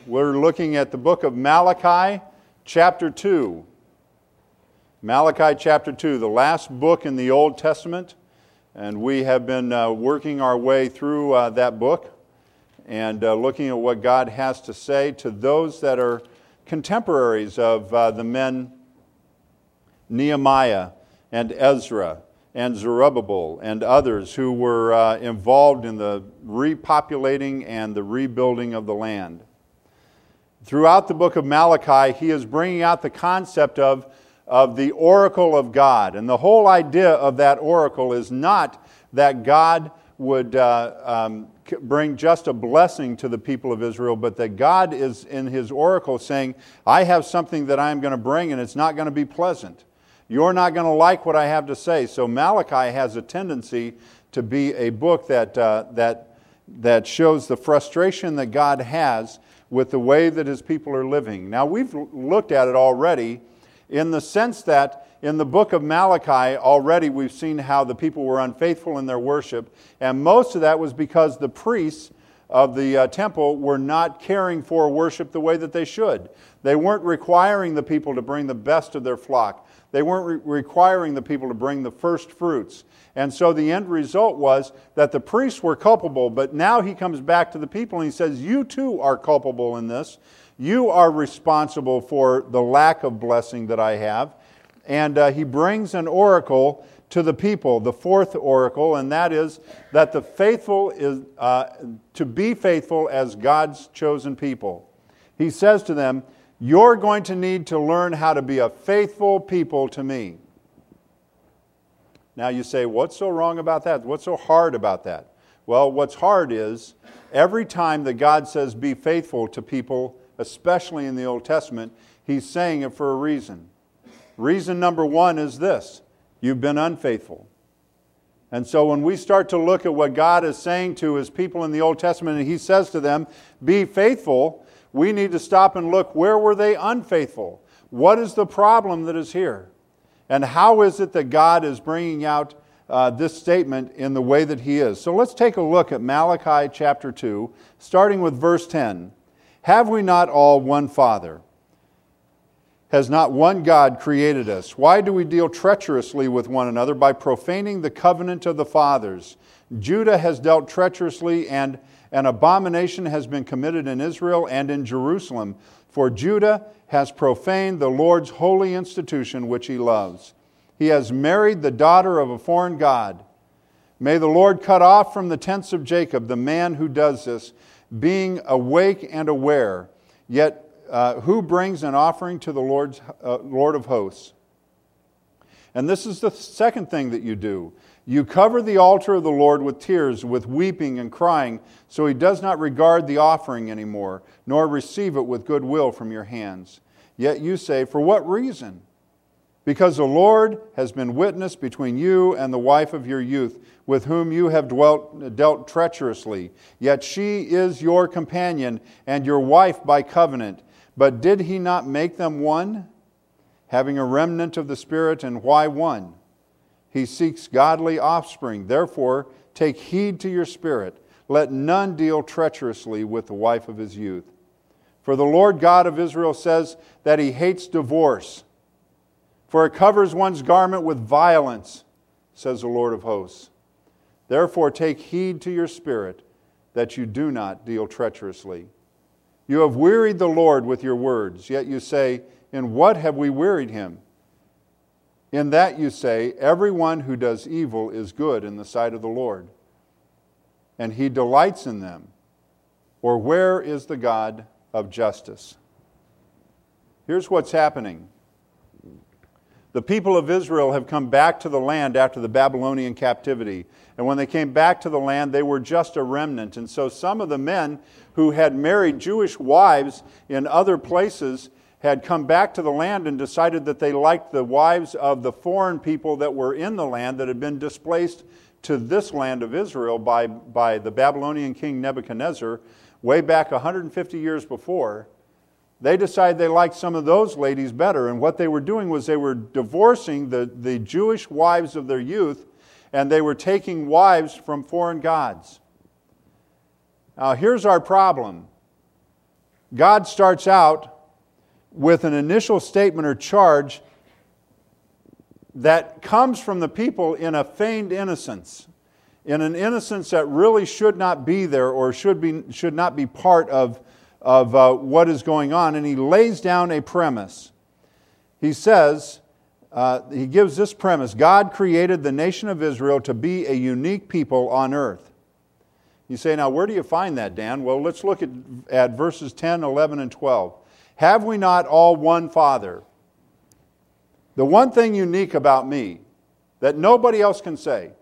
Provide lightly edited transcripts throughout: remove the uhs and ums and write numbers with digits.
We're looking at the book of Malachi, chapter 2. Malachi chapter 2, the last book in the Old Testament. And we have been working our way through that book and looking at what God has to say to those that are contemporaries of the men Nehemiah and Ezra and Zerubbabel and others who were involved in the repopulating and the rebuilding of the land. Throughout the book of Malachi, he is bringing out the concept of the oracle of God. And the whole idea of that oracle is not that God would bring just a blessing to the people of Israel, but that God is in his oracle saying, I have something that I'm going to bring and it's not going to be pleasant. You're not going to like what I have to say. So Malachi has a tendency to be a book that shows the frustration that God has with the way that his people are living. Now, we've looked at it already in the sense that in the book of Malachi, already we've seen how the people were unfaithful in their worship, and most of that was because the priests of the temple were not caring for worship the way that they should. They weren't requiring the people to bring the best of their flock. They weren't requiring the people to bring the first fruits. And so the end result was that the priests were culpable, but now he comes back to the people and he says, you too are culpable in this. You are responsible for the lack of blessing that I have. And he brings an oracle to the people, the fourth oracle, and that is that the faithful is to be faithful as God's chosen people. He says to them, you're going to need to learn how to be a faithful people to me. Now you say, what's so wrong about that? What's so hard about that? Well, what's hard is every time that God says be faithful to people, especially in the Old Testament, he's saying it for a reason. Reason number one is this: you've been unfaithful. And so when we start to look at what God is saying to his people in the Old Testament, and he says to them, be faithful, we need to stop and look, where were they unfaithful? What is the problem that is here? And how is it that God is bringing out this statement in the way that he is? So let's take a look at Malachi chapter 2, starting with verse 10. Have we not all one Father? Has not one God created us? Why do we deal treacherously with one another by profaning the covenant of the fathers? Judah has dealt treacherously, and an abomination has been committed in Israel and in Jerusalem. For Judah has profaned the Lord's holy institution which he loves. He has married the daughter of a foreign god. May the Lord cut off from the tents of Jacob the man who does this, being awake and aware. Yet who brings an offering to the Lord of hosts? And this is the second thing that you do. You cover the altar of the Lord with tears, with weeping and crying, so he does not regard the offering anymore, nor receive it with good will from your hands. Yet you say, for what reason? Because the Lord has been witness between you and the wife of your youth, with whom you have dealt treacherously. Yet she is your companion and your wife by covenant. But did he not make them one, having a remnant of the Spirit, and why one? He seeks godly offspring. Therefore, take heed to your spirit. Let none deal treacherously with the wife of his youth. For the Lord God of Israel says that he hates divorce, for it covers one's garment with violence, says the Lord of hosts. Therefore, take heed to your spirit, that you do not deal treacherously. You have wearied the Lord with your words, yet you say, in what have we wearied him? In that you say, everyone who does evil is good in the sight of the Lord, and he delights in them. Or where is the God of justice? Here's what's happening. The people of Israel have come back to the land after the Babylonian captivity. And when they came back to the land, they were just a remnant. And so some of the men who had married Jewish wives in other places had come back to the land and decided that they liked the wives of the foreign people that were in the land that had been displaced to this land of Israel by the Babylonian king Nebuchadnezzar way back 150 years before. They decided they liked some of those ladies better, and what they were doing was they were divorcing the Jewish wives of their youth, and they were taking wives from foreign gods. Now here's our problem. God starts out with an initial statement or charge that comes from the people in a feigned innocence, in an innocence that really should not be there or should not be part of what is going on. And he lays down a premise. He says, he gives this premise: God created the nation of Israel to be a unique people on earth. You say, now where do you find that, Dan? Well, let's look at verses 10, 11, and 12. Have we not all one Father? The one thing unique about me that nobody else can say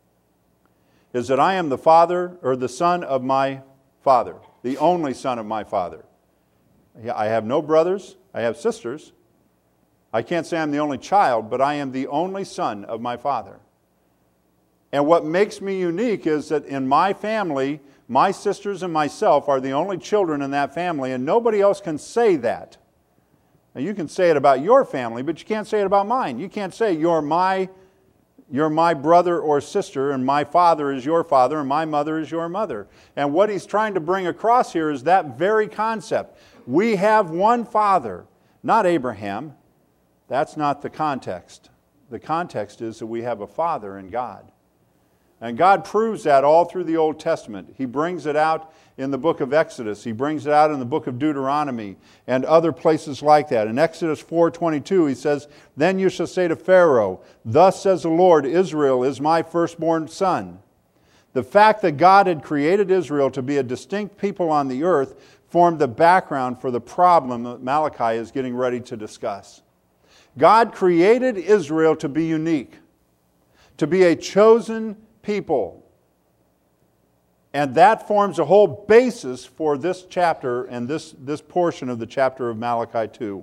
is that I am the father or the son of my Father, the only son of my Father. I have no brothers, I have sisters. I can't say I'm the only child, but I am the only son of my Father. And what makes me unique is that in my family, my sisters and myself are the only children in that family, and nobody else can say that. Now, you can say it about your family, but you can't say it about mine. You can't say you're my brother or sister, and my father is your father, and my mother is your mother. And what he's trying to bring across here is that very concept. We have one Father, not Abraham. That's not the context. The context is that we have a Father in God. And God proves that all through the Old Testament. He brings it out in the book of Exodus. He brings it out in the book of Deuteronomy and other places like that. In Exodus 4:22, he says, "Then you shall say to Pharaoh, 'Thus says the Lord, Israel is my firstborn son.'" The fact that God had created Israel to be a distinct people on the earth formed the background for the problem that Malachi is getting ready to discuss. God created Israel to be unique, to be a chosen people. And that forms a whole basis for this chapter and this portion of the chapter of Malachi 2.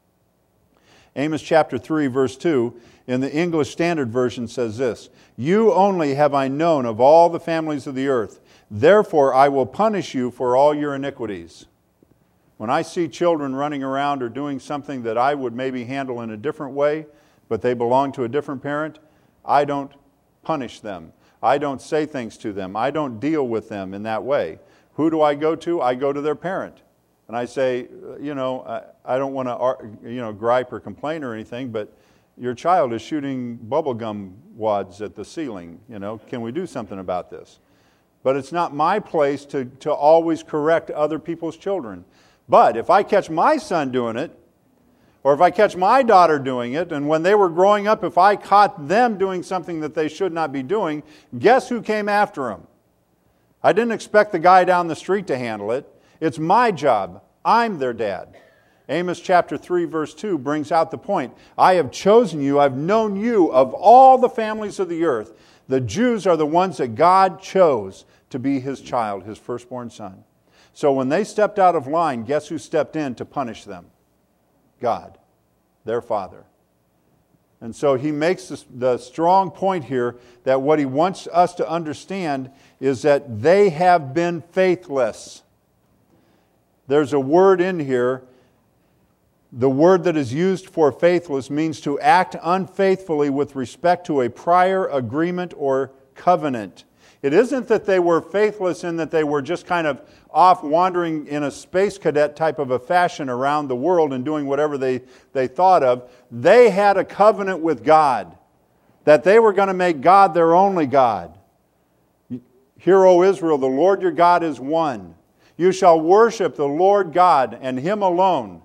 Amos chapter 3, verse 2, in the English Standard Version says this: "You only have I known of all the families of the earth. Therefore I will punish you for all your iniquities." When I see children running around or doing something that I would maybe handle in a different way, but they belong to a different parent, I don't punish them. I don't say things to them. I don't deal with them in that way. Who do I go to? I go to their parent. And I say, I don't want to, gripe or complain or anything, but your child is shooting bubblegum wads at the ceiling. Can we do something about this? But it's not my place to always correct other people's children. But if I catch my son doing it, or if I catch my daughter doing it, and when they were growing up, if I caught them doing something that they should not be doing, guess who came after them? I didn't expect the guy down the street to handle it. It's my job. I'm their dad. Amos chapter 3, verse 2 brings out the point. I have chosen you, I've known you of all the families of the earth. The Jews are the ones that God chose to be His child, His firstborn son. So when they stepped out of line, guess who stepped in to punish them? God, their Father. And so he makes the strong point here that what he wants us to understand is that they have been faithless. There's a word in here. The word that is used for faithless means to act unfaithfully with respect to a prior agreement or covenant. It isn't that they were faithless in that they were just kind of off wandering in a space cadet type of a fashion around the world and doing whatever they thought of. They had a covenant with God that they were going to make God their only God. Hear, O Israel, the Lord your God is one. You shall worship the Lord God and Him alone.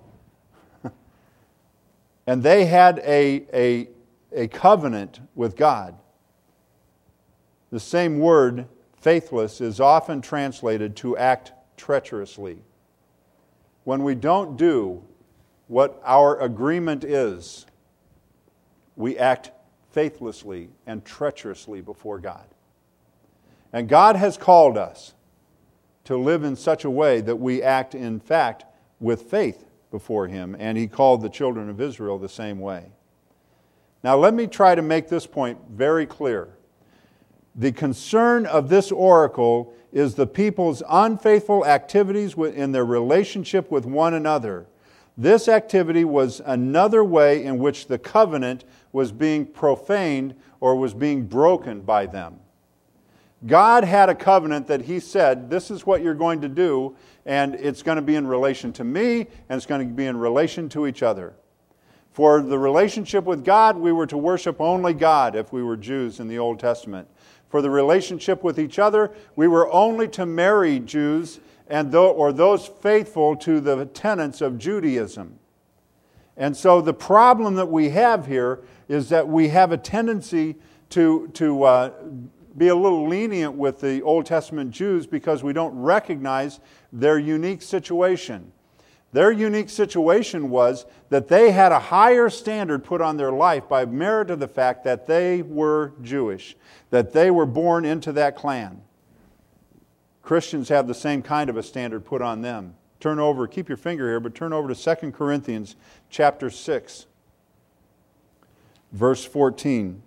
And they had a covenant with God. The same word, faithless, is often translated to act treacherously. When we don't do what our agreement is, we act faithlessly and treacherously before God. And God has called us to live in such a way that we act, in fact, with faith before Him. And He called the children of Israel the same way. Now let me try to make this point very clear. The concern of this oracle is the people's unfaithful activities in their relationship with one another. This activity was another way in which the covenant was being profaned or was being broken by them. God had a covenant that He said, this is what you're going to do, and it's going to be in relation to me, and it's going to be in relation to each other. For the relationship with God, we were to worship only God if we were Jews in the Old Testament. For the relationship with each other, we were only to marry Jews or those faithful to the tenets of Judaism. And so the problem that we have here is that we have a tendency to be a little lenient with the Old Testament Jews because we don't recognize their unique situation. Their unique situation was that they had a higher standard put on their life by merit of the fact that they were Jewish, that they were born into that clan. Christians have the same kind of a standard put on them. Turn over, keep your finger here, but turn over to 2 Corinthians chapter 6, verse 14.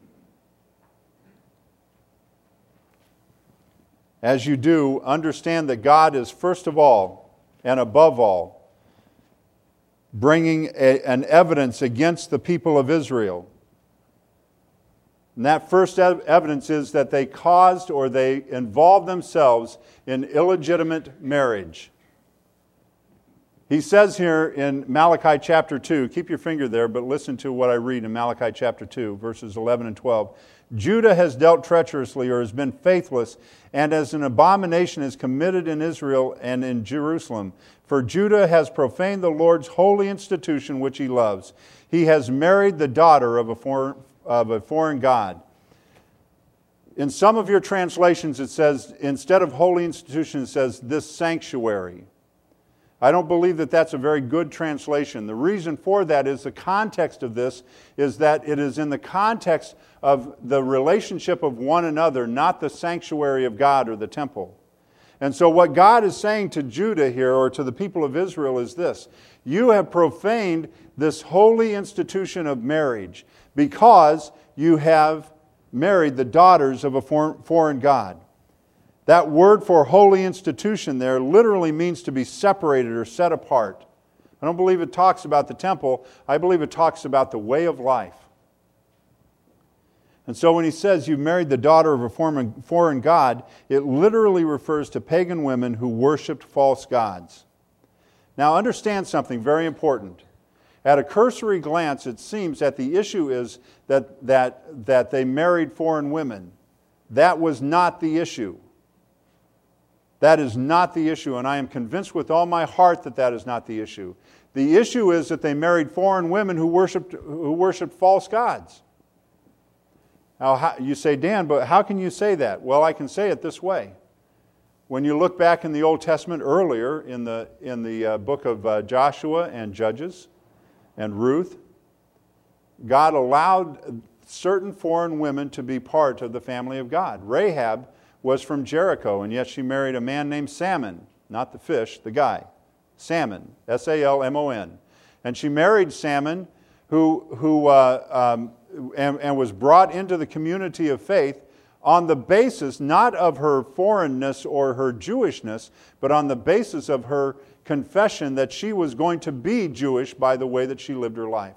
As you do, understand that God is first of all and above all bringing an evidence against the people of Israel. And that first evidence is that they caused or they involved themselves in illegitimate marriage. He says here in Malachi chapter 2, keep your finger there, but listen to what I read in Malachi chapter 2, verses 11 and 12. Judah has dealt treacherously or has been faithless, and as an abomination is committed in Israel and in Jerusalem. For Judah has profaned the Lord's holy institution which he loves. He has married the daughter of a foreign god. In some of your translations it says, instead of holy institution, it says this sanctuary. I don't believe that that's a very good translation. The reason for that is the context of this is that it is in the context of the relationship of one another, not the sanctuary of God or the temple. And so what God is saying to Judah here, or to the people of Israel, is this: you have profaned this holy institution of marriage because you have married the daughters of a foreign god. That word for holy institution there literally means to be separated or set apart. I don't believe it talks about the temple. I believe it talks about the way of life. And so when he says you've married the daughter of a foreign god, it literally refers to pagan women who worshipped false gods. Now understand something very important. At a cursory glance, it seems that the issue is that they married foreign women. That was not the issue. That is not the issue, and I am convinced with all my heart that that is not the issue. The issue is that they married foreign women who worshipped false gods. Now, you say, Dan, but how can you say that? Well, I can say it this way. When you look back in the Old Testament earlier, in the book of Joshua and Judges and Ruth, God allowed certain foreign women to be part of the family of God. Rahab was from Jericho, and yet she married a man named Salmon, not the fish, the guy. Salmon, S-A-L-M-O-N. And she married Salmon, who was brought into the community of faith on the basis not of her foreignness or her Jewishness, but on the basis of her confession that she was going to be Jewish by the way that she lived her life.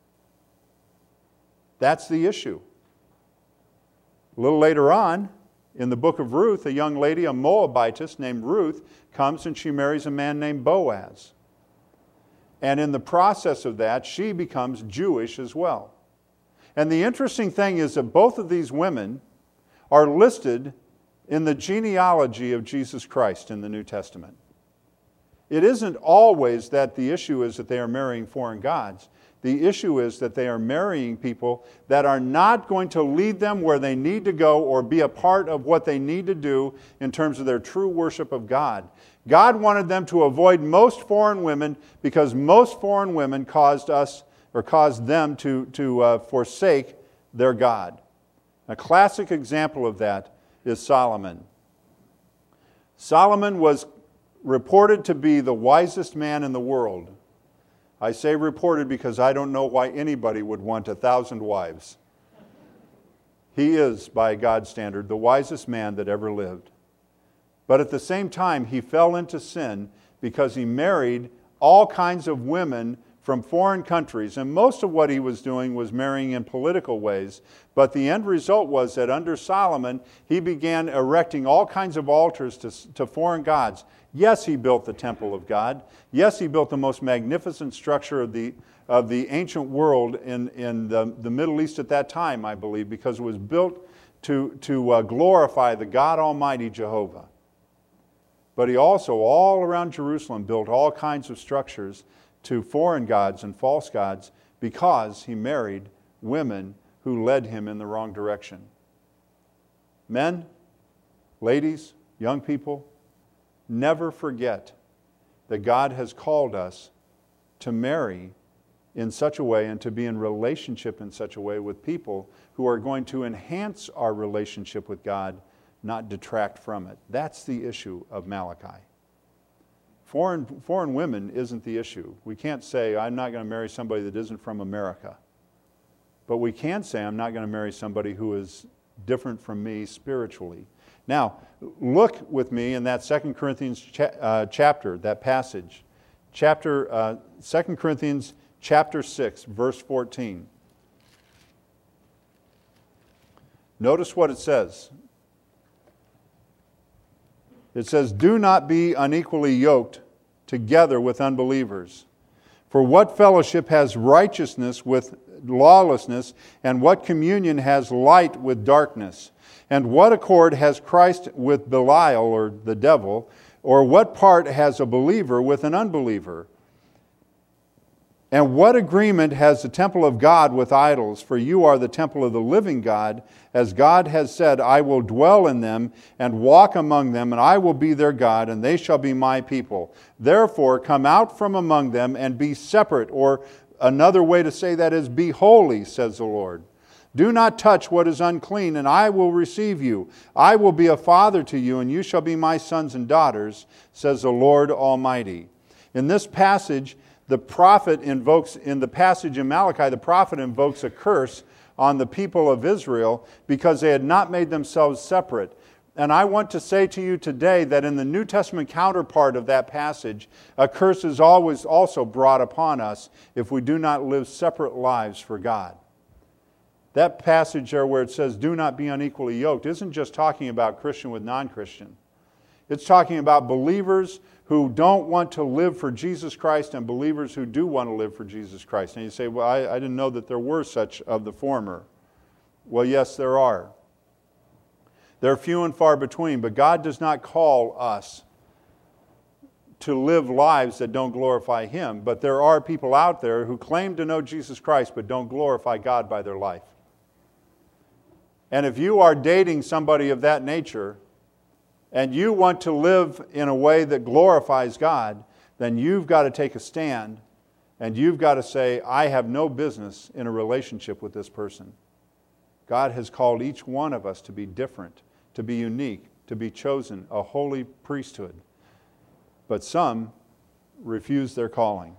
That's the issue. A little later on, in the book of Ruth, a young lady, a Moabitess named Ruth, comes and she marries a man named Boaz. And in the process of that, she becomes Jewish as well. And the interesting thing is that both of these women are listed in the genealogy of Jesus Christ in the New Testament. It isn't always that the issue is that they are marrying foreign gods. The issue is that they are marrying people that are not going to lead them where they need to go or be a part of what they need to do in terms of their true worship of God. God wanted them to avoid most foreign women because most foreign women caused them to forsake their God. A classic example of that is Solomon. Solomon was reported to be the wisest man in the world. I say reported because I don't know why anybody would want 1,000 wives. He is, by God's standard, the wisest man that ever lived. But at the same time, he fell into sin because he married all kinds of women from foreign countries, and most of what he was doing was marrying in political ways. But the end result was that under Solomon, he began erecting all kinds of altars to foreign gods. Yes, he built the temple of God. Yes, he built the most magnificent structure of the ancient world in the Middle East at that time, I believe, because it was built to glorify the God Almighty Jehovah. But he also, all around Jerusalem, built all kinds of structures to foreign gods and false gods because he married women who led him in the wrong direction. Men, ladies, young people, never forget that God has called us to marry in such a way and to be in relationship in such a way with people who are going to enhance our relationship with God, not detract from it. That's the issue of Malachi. Foreign women isn't the issue. We can't say, I'm not going to marry somebody that isn't from America. But we can say, I'm not going to marry somebody who is different from me spiritually. Now, look with me in that 2 Corinthians chapter, that passage. 2 Corinthians chapter 6, verse 14. Notice what it says. It says, do not be unequally yoked together with unbelievers. For what fellowship has righteousness with lawlessness, and what communion has light with darkness? And what accord has Christ with Belial, or the devil? Or what part has a believer with an unbeliever? And what agreement has the temple of God with idols? For you are the temple of the living God. As God has said, I will dwell in them and walk among them, and I will be their God, and they shall be my people. Therefore, come out from among them and be separate. Or another way to say that is, be holy, says the Lord. Do not touch what is unclean, and I will receive you. I will be a father to you, and you shall be my sons and daughters, says the Lord Almighty. In this passage, the prophet invokes, in the passage in Malachi, the prophet invokes a curse on the people of Israel because they had not made themselves separate. And I want to say to you today that in the New Testament counterpart of that passage, a curse is always also brought upon us if we do not live separate lives for God. That passage there where it says, do not be unequally yoked, isn't just talking about Christian with non-Christian. It's talking about believers who don't want to live for Jesus Christ and believers who do want to live for Jesus Christ. And you say, well, I didn't know that there were such of the former. Well, yes, there are. They're few and far between, but God does not call us to live lives that don't glorify Him. But there are people out there who claim to know Jesus Christ but don't glorify God by their life. And if you are dating somebody of that nature, and you want to live in a way that glorifies God, then you've got to take a stand and you've got to say, I have no business in a relationship with this person. God has called each one of us to be different, to be unique, to be chosen, a holy priesthood. But some refuse their calling.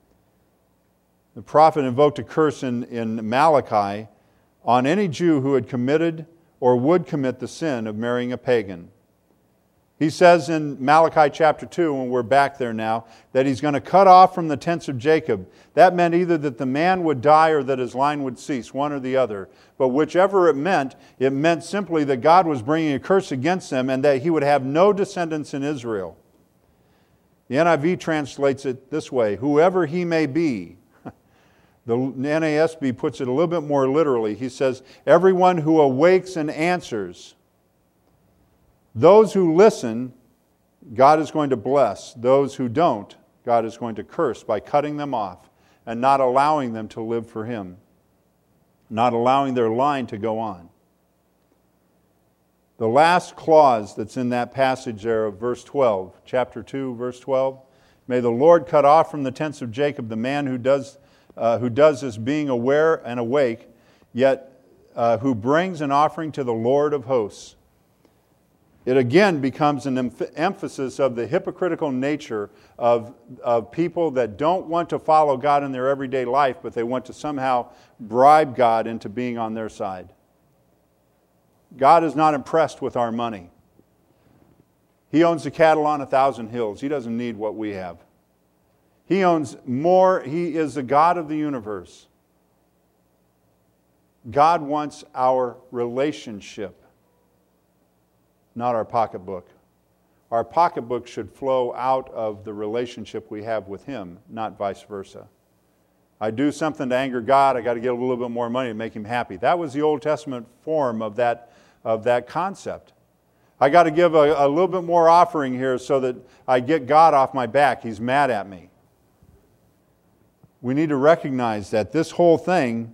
The prophet invoked a curse in Malachi on any Jew who had committed or would commit the sin of marrying a pagan. He says in Malachi chapter 2, and we're back there now, that he's going to cut off from the tents of Jacob. That meant either that the man would die or that his line would cease, one or the other. But whichever it meant simply that God was bringing a curse against them and that He would have no descendants in Israel. The NIV translates it this way, whoever he may be. The NASB puts it a little bit more literally. He says, everyone who awakes and answers. Those who listen, God is going to bless. Those who don't, God is going to curse by cutting them off and not allowing them to live for Him, not allowing their line to go on. The last clause that's in that passage there of verse 12, chapter 2, verse 12, may the Lord cut off from the tents of Jacob the man who does this being aware and awake, yet who brings an offering to the Lord of hosts. It again becomes an emphasis of the hypocritical nature of people that don't want to follow God in their everyday life, but they want to somehow bribe God into being on their side. God is not impressed with our money. He owns the cattle on 1,000 hills. He doesn't need what we have. He owns more. He is the God of the universe. God wants our relationship, not our pocketbook. Our pocketbook should flow out of the relationship we have with Him, not vice versa. I do something to anger God, I got to get a little bit more money to make Him happy. That was the Old Testament form of that concept. I got to give a little bit more offering here so that I get God off my back. He's mad at me. We need to recognize that this whole thing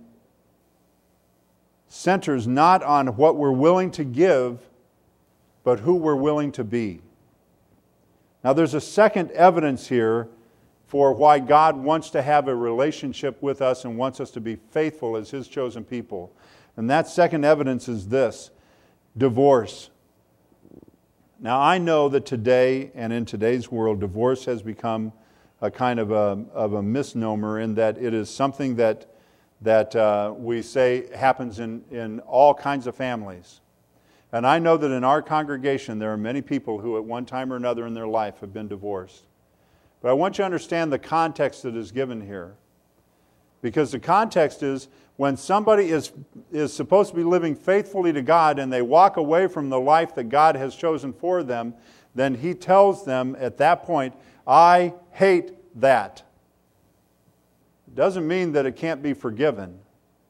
centers not on what we're willing to give, but who we're willing to be. Now there's a second evidence here for why God wants to have a relationship with us and wants us to be faithful as His chosen people. And that second evidence is this: divorce. Now I know that today, and in today's world, divorce has become a kind of a misnomer, in that it is something that we say happens in all kinds of families. And I know that in our congregation there are many people who at one time or another in their life have been divorced. But I want you to understand the context that is given here. Because the context is, when somebody is supposed to be living faithfully to God and they walk away from the life that God has chosen for them, then He tells them at that point, I hate that. It doesn't mean that it can't be forgiven.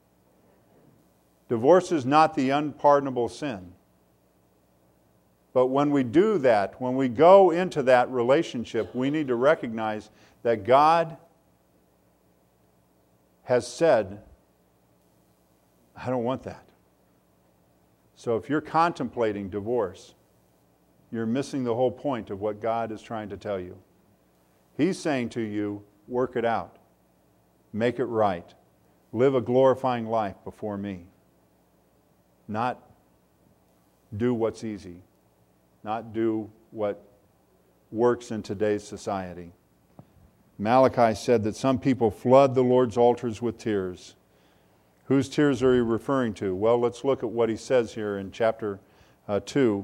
Divorce is not the unpardonable sin. But when we do that, when we go into that relationship, we need to recognize that God has said, I don't want that. So if you're contemplating divorce, you're missing the whole point of what God is trying to tell you. He's saying to you, work it out. Make it right. Live a glorifying life before me. Not do what's easy. Not do what works in today's society. Malachi said that some people flood the Lord's altars with tears. Whose tears are he referring to? Well, let's look at what he says here in chapter 2.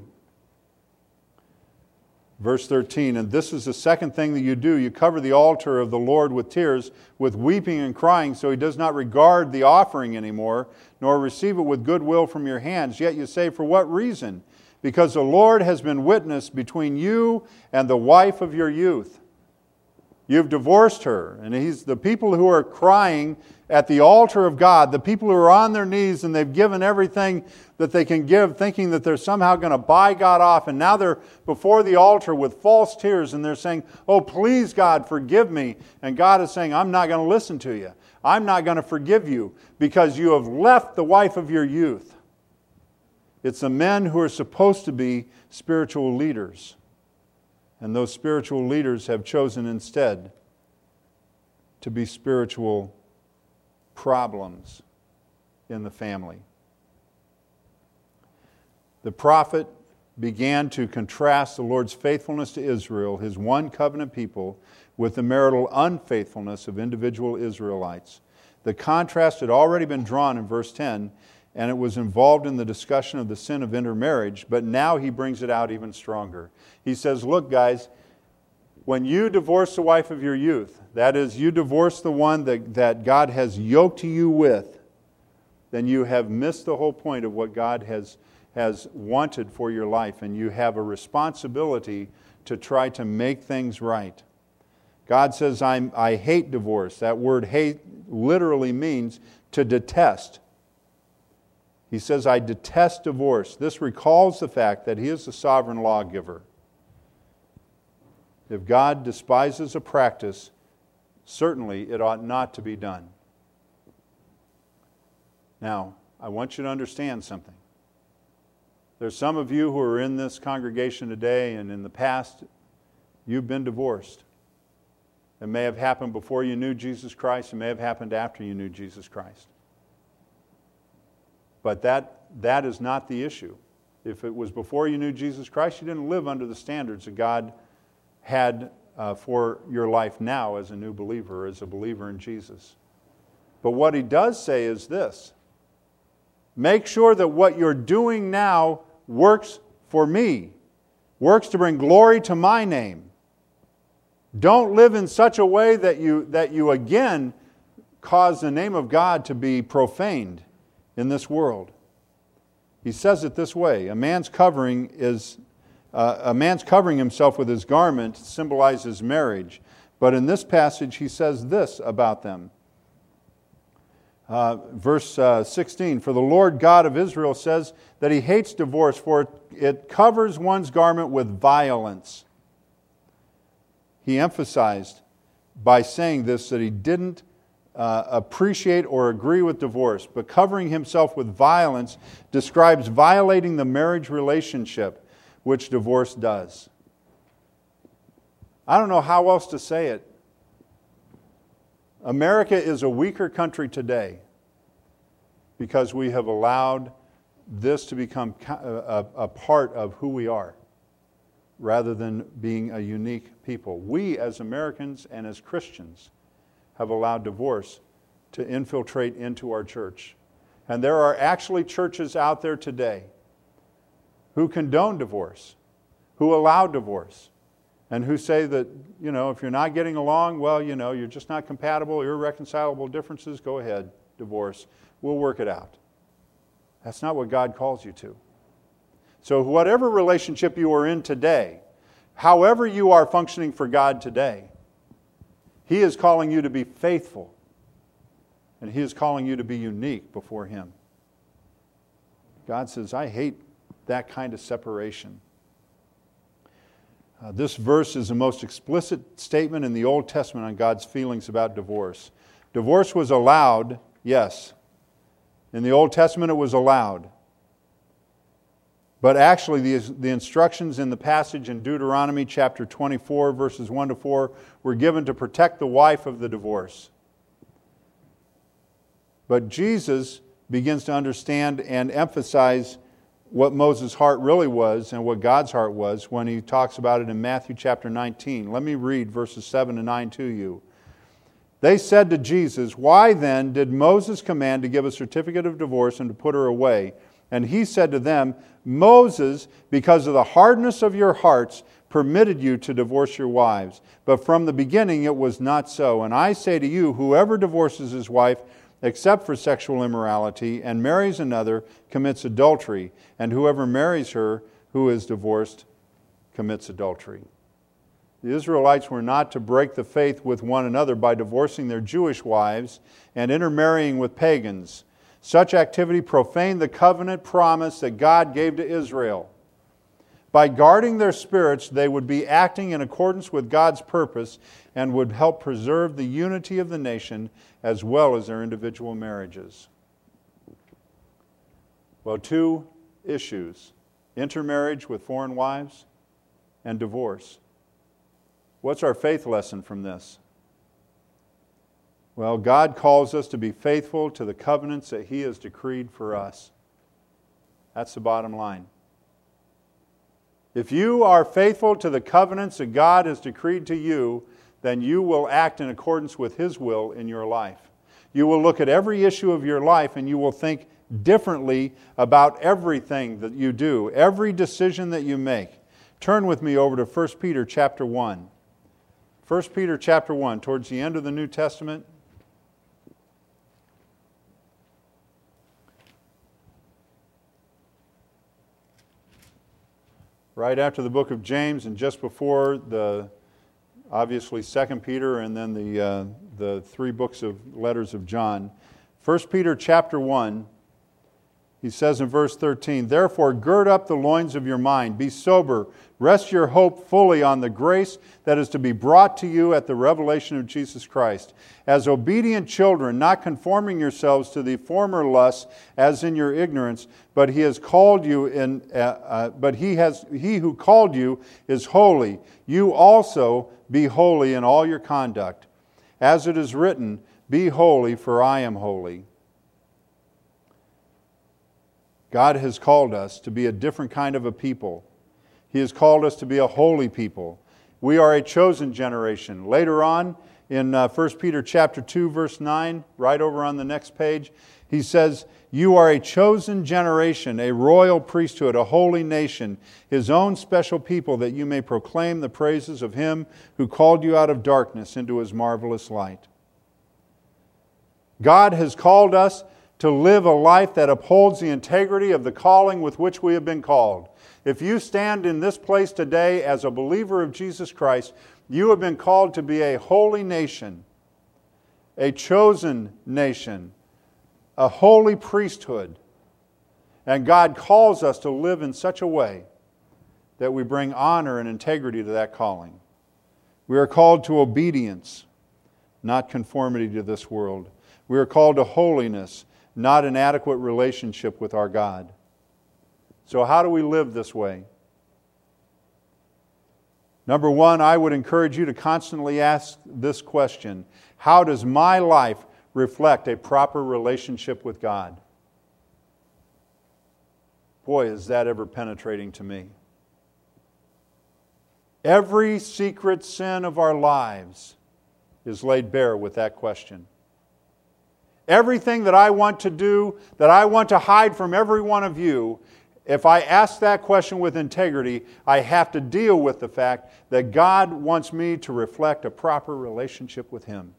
Verse 13, and this is the second thing that you do. You cover the altar of the Lord with tears, with weeping and crying, so He does not regard the offering anymore, nor receive it with goodwill from your hands. Yet you say, for what reason? Because the Lord has been witness between you and the wife of your youth. You've divorced her. And the people who are crying at the altar of God, the people who are on their knees and they've given everything that they can give, thinking that they're somehow going to buy God off, and now they're before the altar with false tears and they're saying, oh, please God, forgive me. And God is saying, I'm not going to listen to you. I'm not going to forgive you because you have left the wife of your youth. It's the men who are supposed to be spiritual leaders. And those spiritual leaders have chosen instead to be spiritual problems in the family. The prophet began to contrast the Lord's faithfulness to Israel, His one covenant people, with the marital unfaithfulness of individual Israelites. The contrast had already been drawn in verse 10, and it was involved in the discussion of the sin of intermarriage, but now he brings it out even stronger. He says, look guys, when you divorce the wife of your youth, that is, you divorce the one that God has yoked you with, then you have missed the whole point of what God has wanted for your life, and you have a responsibility to try to make things right. God says, I hate divorce. That word hate literally means to detest. He says, I detest divorce. This recalls the fact that He is the sovereign lawgiver. If God despises a practice, certainly it ought not to be done. Now, I want you to understand something. There's some of you who are in this congregation today, and in the past, you've been divorced. It may have happened before you knew Jesus Christ. It may have happened after you knew Jesus Christ. But that is not the issue. If it was before you knew Jesus Christ, you didn't live under the standards that God had for your life now as a new believer, as a believer in Jesus. But what He does say is this: make sure that what you're doing now works for me, works to bring glory to my name. Don't live in such a way that you again cause the name of God to be profaned in this world. He says it this way: a man's covering himself with his garment symbolizes marriage. But in this passage, he says this about them. Verse 16, for the Lord God of Israel says that He hates divorce, for it covers one's garment with violence. He emphasized by saying this that he didn't appreciate or agree with divorce, but covering himself with violence describes violating the marriage relationship, which divorce does. I don't know how else to say it. America is a weaker country today because we have allowed this to become a part of who we are, rather than being a unique people. We as Americans and as Christians have allowed divorce to infiltrate into our church. And there are actually churches out there today who condone divorce, who allow divorce, and who say that, if you're not getting along, well, you're just not compatible, irreconcilable differences, go ahead, divorce. We'll work it out. That's not what God calls you to. So whatever relationship you are in today, however you are functioning for God today, He is calling you to be faithful. And He is calling you to be unique before Him. God says, I hate that kind of separation. This verse is the most explicit statement in the Old Testament on God's feelings about divorce. Divorce was allowed, yes. In the Old Testament it was allowed. But actually the instructions in the passage in Deuteronomy chapter 24, verses 1 to 4, were given to protect the wife of the divorce. But Jesus begins to understand and emphasize what Moses' heart really was and what God's heart was when He talks about it in Matthew chapter 19. Let me read verses 7 to 9 to you. They said to Jesus, why then did Moses command to give a certificate of divorce and to put her away? And He said to them, Moses, because of the hardness of your hearts, permitted you to divorce your wives. But from the beginning it was not so. And I say to you, whoever divorces his wife, except for sexual immorality, and marries another, commits adultery. And whoever marries her who is divorced commits adultery. The Israelites were not to break the faith with one another by divorcing their Jewish wives and intermarrying with pagans. Such activity profaned the covenant promise that God gave to Israel. By guarding their spirits, they would be acting in accordance with God's purpose and would help preserve the unity of the nation as well as their individual marriages. Well, two issues: intermarriage with foreign wives and divorce. What's our faith lesson from this? Well, God calls us to be faithful to the covenants that He has decreed for us. That's the bottom line. If you are faithful to the covenants that God has decreed to you, then you will act in accordance with His will in your life. You will look at every issue of your life and you will think differently about everything that you do, every decision that you make. Turn with me over to 1 Peter chapter 1. 1 Peter chapter 1, towards the end of the New Testament. Right after the book of James and just before obviously 2 Peter and then the three books of letters of John. 1 Peter chapter 1, he says in verse 13, therefore gird up the loins of your mind, be sober, rest your hope fully on the grace that is to be brought to you at the revelation of Jesus Christ. As obedient children, not conforming yourselves to the former lusts as in your ignorance, but He has called you He who called you is holy. You also be holy in all your conduct. As it is written, be holy, for I am holy. God has called us to be a different kind of a people. He has called us to be a holy people. We are a chosen generation. Later on in 1 Peter chapter 2, verse 9, right over on the next page. He says, "You are a chosen generation, a royal priesthood, a holy nation, His own special people, that you may proclaim the praises of Him who called you out of darkness into His marvelous light." God has called us to live a life that upholds the integrity of the calling with which we have been called. If you stand in this place today as a believer of Jesus Christ, you have been called to be a holy nation, a chosen nation, a holy priesthood. And God calls us to live in such a way that we bring honor and integrity to that calling. We are called to obedience, not conformity to this world. We are called to holiness, not an adequate relationship with our God. So how do we live this way? Number one, I would encourage you to constantly ask this question: how does my life reflect a proper relationship with God? Boy, is that ever penetrating to me. Every secret sin of our lives is laid bare with that question. Everything that I want to do, that I want to hide from every one of you, if I ask that question with integrity, I have to deal with the fact that God wants me to reflect a proper relationship with Him.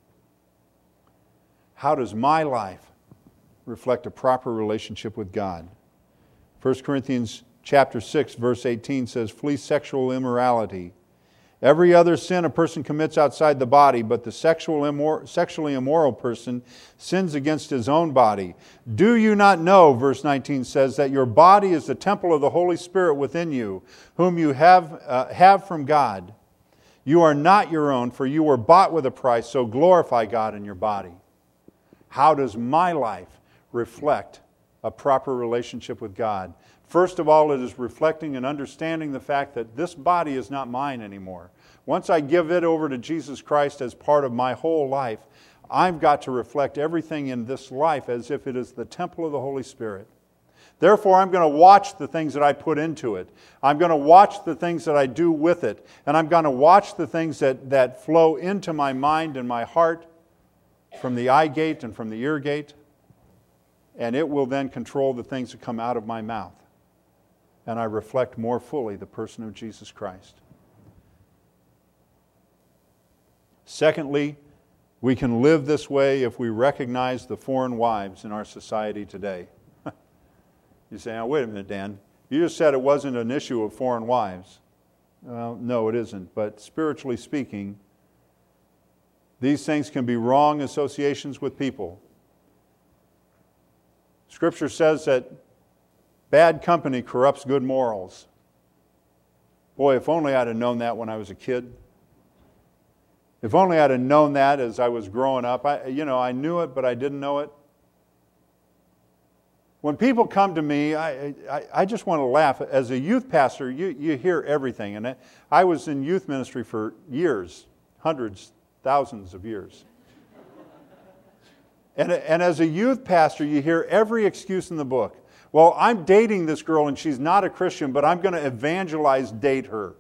How does my life reflect a proper relationship with God? 1 Corinthians chapter 6, verse 18 says, "Flee sexual immorality. Every other sin a person commits outside the body, but the sexually immoral person sins against his own body. Do you not know," verse 19 says, "that your body is the temple of the Holy Spirit within you, whom you have from God? You are not your own, for you were bought with a price, so glorify God in your body." How does my life reflect a proper relationship with God? First of all, it is reflecting and understanding the fact that this body is not mine anymore. Once I give it over to Jesus Christ as part of my whole life, I've got to reflect everything in this life as if it is the temple of the Holy Spirit. Therefore, I'm going to watch the things that I put into it. I'm going to watch the things that I do with it. And I'm going to watch the things that flow into my mind and my heart from the eye gate and from the ear gate. And it will then control the things that come out of my mouth. And I reflect more fully the person of Jesus Christ. Secondly, we can live this way if we recognize the foreign wives in our society today. You say, "Oh, wait a minute, Dan. You just said it wasn't an issue of foreign wives." Well, no, it isn't. But spiritually speaking, these things can be wrong associations with people. Scripture says that bad company corrupts good morals. Boy, if only I'd have known that when I was a kid. If only I'd have known that as I was growing up. I knew it, but I didn't know it. When people come to me, I just want to laugh. As a youth pastor, you hear everything. And I was in youth ministry for years, hundreds, thousands of years. And as a youth pastor, you hear every excuse in the book. Well, I'm dating this girl and she's not a Christian, but I'm going to evangelize date her.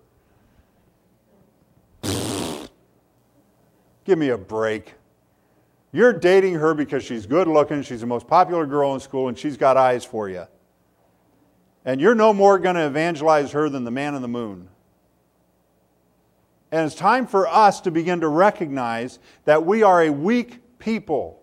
Give me a break. You're dating her because she's good looking, she's the most popular girl in school, and she's got eyes for you. And you're no more going to evangelize her than the man in the moon. And it's time for us to begin to recognize that we are a weak people.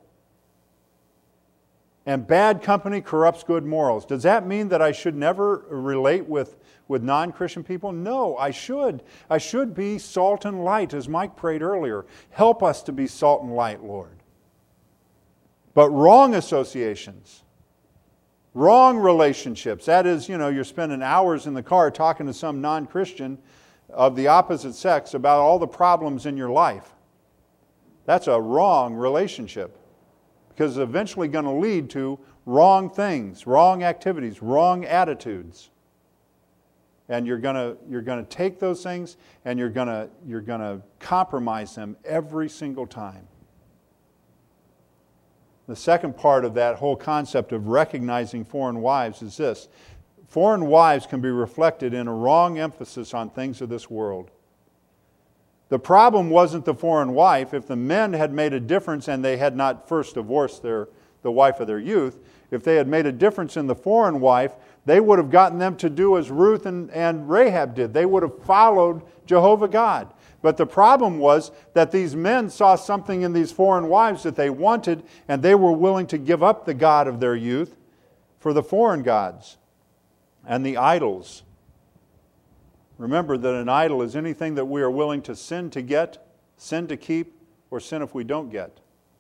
And bad company corrupts good morals. Does that mean that I should never relate with non-Christian people? No, I should. I should be salt and light, as Mike prayed earlier. Help us to be salt and light, Lord. But wrong associations, wrong relationships, that is, you're spending hours in the car talking to some non-Christian of the opposite sex about all the problems in your life. That's a wrong relationship. Because it's eventually going to lead to wrong things, wrong activities, wrong attitudes. And you're going to take those things and you're going to compromise them every single time. The second part of that whole concept of recognizing foreign wives is this. Foreign wives can be reflected in a wrong emphasis on things of this world. The problem wasn't the foreign wife. If the men had made a difference and they had not first divorced the wife of their youth, if they had made a difference in the foreign wife, they would have gotten them to do as Ruth and Rahab did. They would have followed Jehovah God. But the problem was that these men saw something in these foreign wives that they wanted, and they were willing to give up the God of their youth for the foreign gods and the idols. Remember that an idol is anything that we are willing to sin to get, sin to keep, or sin if we don't get.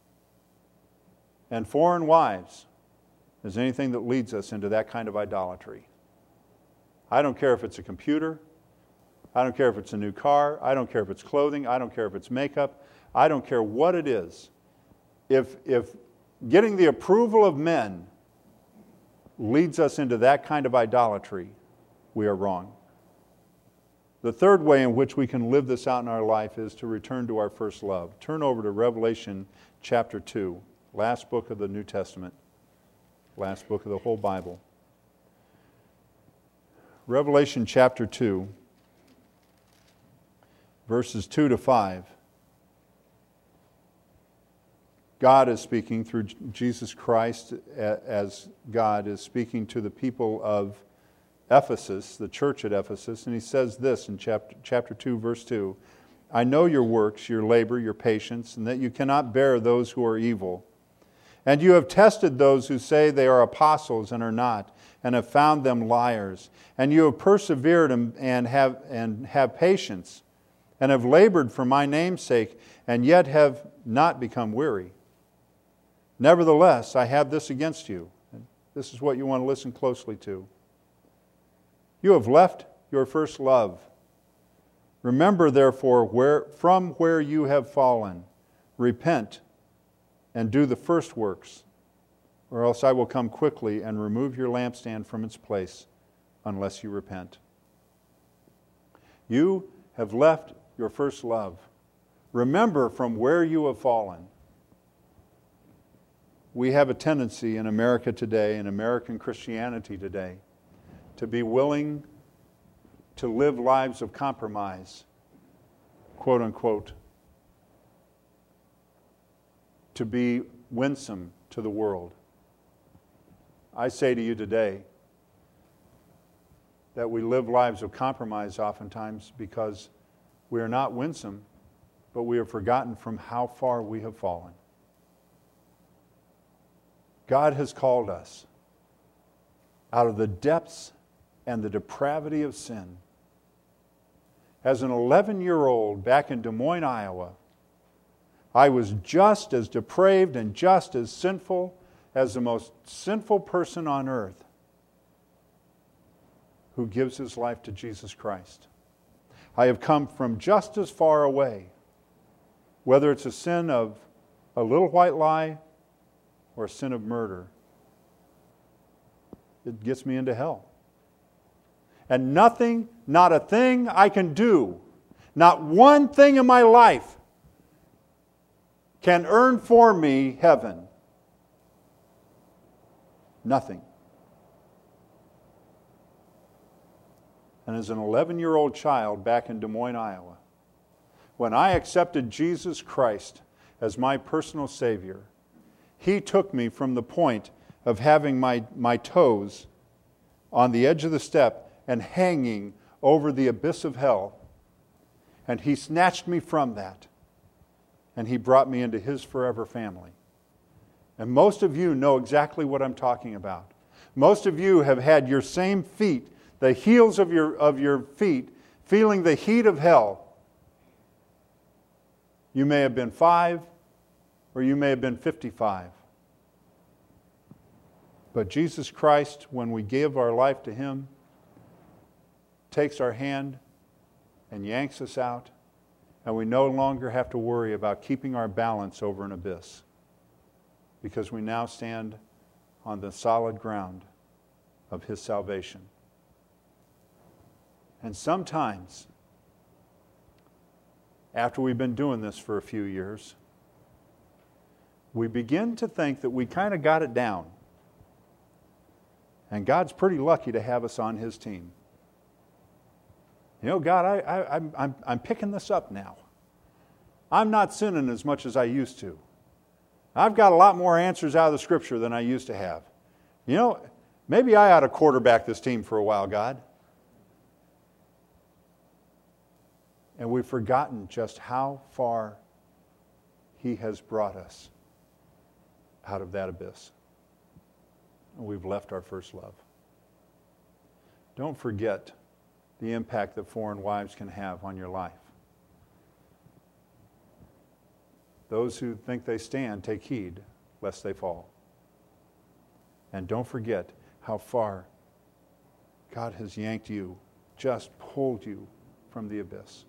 And foreign wives is anything that leads us into that kind of idolatry. I don't care if it's a computer. I don't care if it's a new car. I don't care if it's clothing. I don't care if it's makeup. I don't care what it is. If getting the approval of men leads us into that kind of idolatry, we are wrong. The third way in which we can live this out in our life is to return to our first love. Turn over to Revelation chapter 2, last book of the New Testament, last book of the whole Bible. Revelation chapter 2, verses 2 to 5. God is speaking through Jesus Christ as God is speaking to the people of Ephesus, the church at Ephesus, and he says this in chapter 2, verse 2, I know your works, your labor, your patience, and that you cannot bear those who are evil. And you have tested those who say they are apostles and are not, and have found them liars. And you have persevered and have patience, and have labored for my name's sake, and yet have not become weary. Nevertheless, I have this against you. This is what you want to listen closely to. You have left your first love. Remember, therefore, from where you have fallen, repent and do the first works, or else I will come quickly and remove your lampstand from its place, unless you repent. You have left your first love. Remember from where you have fallen. We have a tendency in America today, in American Christianity today, to be willing to live lives of compromise, quote unquote, to be winsome to the world. I say to you today that we live lives of compromise oftentimes because we are not winsome, but we have forgotten from how far we have fallen. God has called us out of the depths and the depravity of sin. As an 11-year-old back in Des Moines, Iowa, I was just as depraved and just as sinful as the most sinful person on earth who gives his life to Jesus Christ. I have come from just as far away, whether it's a sin of a little white lie or a sin of murder. It gets me into hell. And nothing, not a thing I can do, not one thing in my life can earn for me heaven. Nothing. And as an 11-year-old child back in Des Moines, Iowa, when I accepted Jesus Christ as my personal Savior, He took me from the point of having my toes on the edge of the step and hanging over the abyss of hell. And He snatched me from that. And He brought me into His forever family. And most of you know exactly what I'm talking about. Most of you have had your same feet, the heels of your feet, feeling the heat of hell. You may have been 5, or you may have been 55. But Jesus Christ, when we give our life to Him, takes our hand and yanks us out, and we no longer have to worry about keeping our balance over an abyss, because we now stand on the solid ground of His salvation. And sometimes, after we've been doing this for a few years, we begin to think that we kind of got it down. And God's pretty lucky to have us on His team. You know, God, I'm picking this up now. I'm not sinning as much as I used to. I've got a lot more answers out of the Scripture than I used to have. You know, maybe I ought to quarterback this team for a while, God. And we've forgotten just how far He has brought us out of that abyss. And we've left our first love. Don't forget the impact that foreign wives can have on your life. Those who think they stand, take heed lest they fall. And don't forget how far God has yanked you, just pulled you from the abyss.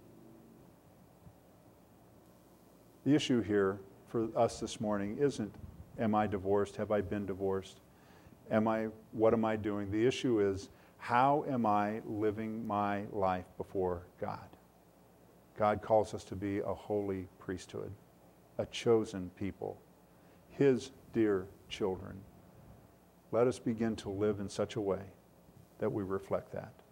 The issue here for us this morning isn't, am I divorced? Have I been divorced? What am I doing? The issue is, how am I living my life before God? God calls us to be a holy priesthood, a chosen people, His dear children. Let us begin to live in such a way that we reflect that.